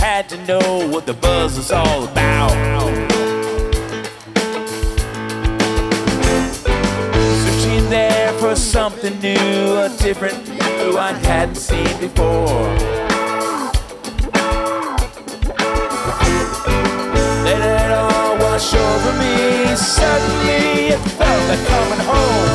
had to know what the buzz was all about. Searching there for something new, a different view I hadn't seen before. Let it all wash over me. Suddenly it felt like coming home.